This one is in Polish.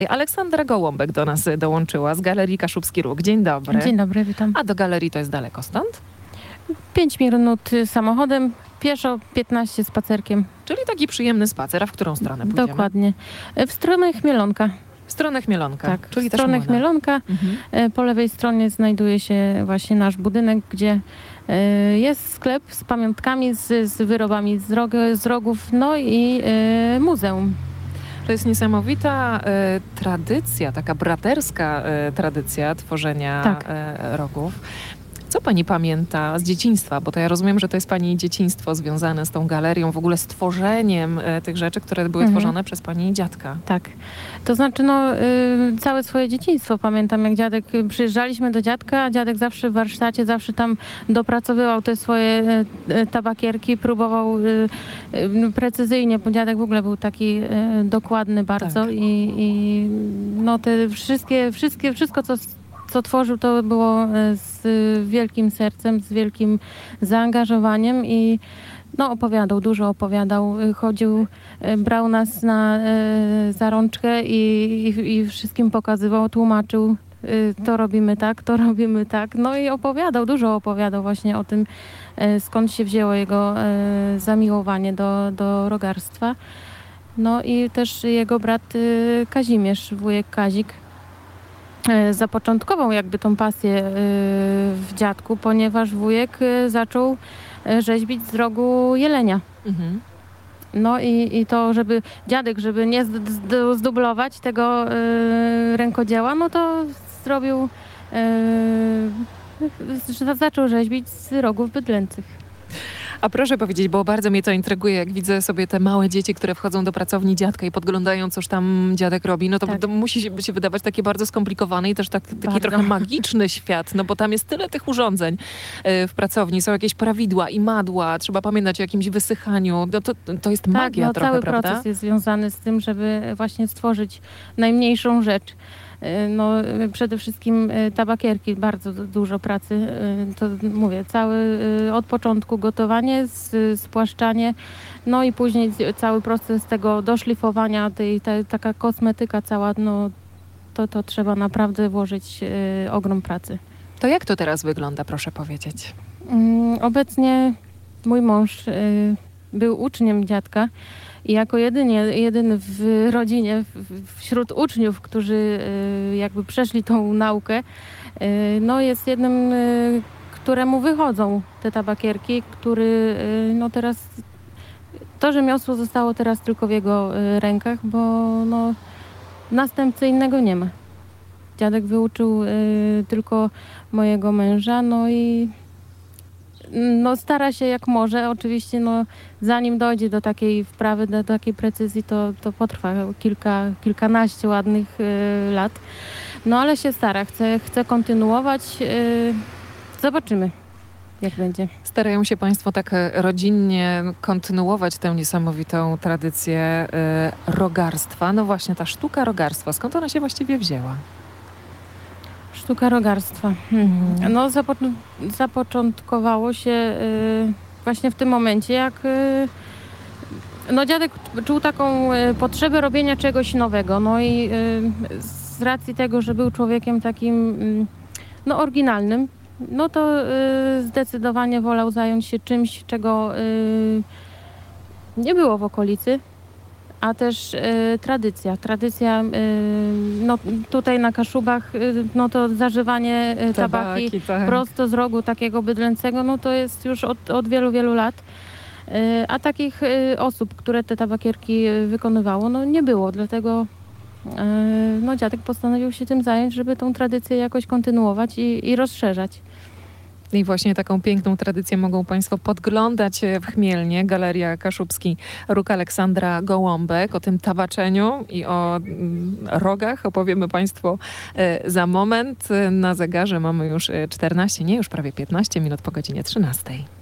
Aleksandra Gołąbek do nas dołączyła z Galerii Kaszubski Róg. Dzień dobry. Dzień dobry, witam. A do galerii to jest daleko stąd? 5 minut samochodem, pieszo 15 spacerkiem. Czyli taki przyjemny spacer. A w którą stronę pójdziemy? Dokładnie. W stronę Chmielonka. W stronę Chmielonka. Tak, czyli w stronę też młyna. Chmielonka. Po lewej stronie znajduje się właśnie nasz budynek, gdzie jest sklep z pamiątkami, z wyrobami z rogów, no i muzeum. To jest niesamowita tradycja, taka braterska tradycja tworzenia Tak. rogów. Co pani pamięta z dzieciństwa? Bo to ja rozumiem, że to jest pani dzieciństwo związane z tą galerią, w ogóle z tworzeniem tych rzeczy, które były tworzone przez pani dziadka. Tak. To znaczy, całe swoje dzieciństwo pamiętam, jak przyjeżdżaliśmy do dziadka, a dziadek zawsze w warsztacie, zawsze tam dopracowywał te swoje tabakierki, próbował precyzyjnie, bo dziadek w ogóle był taki dokładny bardzo Tak. i te wszystko, co tworzył, to było z wielkim sercem, z wielkim zaangażowaniem i dużo opowiadał, chodził, brał nas za rączkę i wszystkim pokazywał, tłumaczył, to robimy tak. No i dużo opowiadał właśnie o tym, skąd się wzięło jego zamiłowanie do rogarstwa. No i też jego brat Kazimierz, wujek Kazik, zapoczątkował jakby tą pasję w dziadku, ponieważ wujek zaczął rzeźbić z rogu jelenia. No i to, żeby dziadek, żeby nie zdublować tego rękodzieła, no to zrobił, zaczął rzeźbić z rogów bydlęcych. A proszę powiedzieć, bo bardzo mnie to intryguje, jak widzę sobie te małe dzieci, które wchodzą do pracowni dziadka i podglądają, coż tam dziadek robi, no to, Tak. to musi się wydawać takie bardzo skomplikowane i też taki Bardzo. trochę magiczny świat, no bo tam jest tyle tych urządzeń w pracowni, są jakieś prawidła i madła, trzeba pamiętać o jakimś wysychaniu, no to jest magia trochę, cały prawda? proces jest związany z tym, żeby właśnie stworzyć najmniejszą rzecz. Przede wszystkim tabakierki, bardzo dużo pracy, to mówię, od początku gotowanie, spłaszczanie, no i później cały proces tego doszlifowania, taka kosmetyka cała, to trzeba naprawdę włożyć ogrom pracy. To jak to teraz wygląda, proszę powiedzieć? Obecnie mój mąż był uczniem dziadka i jako jedyny w rodzinie, wśród uczniów, którzy jakby przeszli tą naukę, jest jednym, któremu wychodzą te tabakierki, który teraz to rzemiosło zostało teraz tylko w jego rękach, bo następcy innego nie ma. Dziadek wyuczył tylko mojego męża, i stara się jak może. Oczywiście zanim dojdzie do takiej wprawy, do takiej precyzji, to potrwa kilkanaście ładnych lat. Ale się stara, chce kontynuować. Zobaczymy, jak będzie. Starają się państwo tak rodzinnie kontynuować tę niesamowitą tradycję rogarstwa. No właśnie, ta sztuka rogarstwa, skąd ona się właściwie wzięła? Sztuka rogarstwa. Zapoczątkowało się właśnie w tym momencie, jak dziadek czuł taką potrzebę robienia czegoś nowego. I z racji tego, że był człowiekiem takim oryginalnym, to zdecydowanie wolał zająć się czymś, czego nie było w okolicy. A też tradycja, tutaj na Kaszubach, to zażywanie tabaki tak. prosto z rogu takiego bydlęcego, to jest już od wielu, wielu lat. A takich osób, które te tabakierki wykonywało, nie było, dlatego dziadek postanowił się tym zająć, żeby tą tradycję jakoś kontynuować i rozszerzać. I właśnie taką piękną tradycję mogą państwo podglądać w Chmielnie, Galeria Kaszubski Róg. Aleksandra Gołąbek. O tym tabaczeniu i o rogach opowiemy państwu za moment. Na zegarze mamy już 14, nie, już prawie 15 minut po godzinie 13.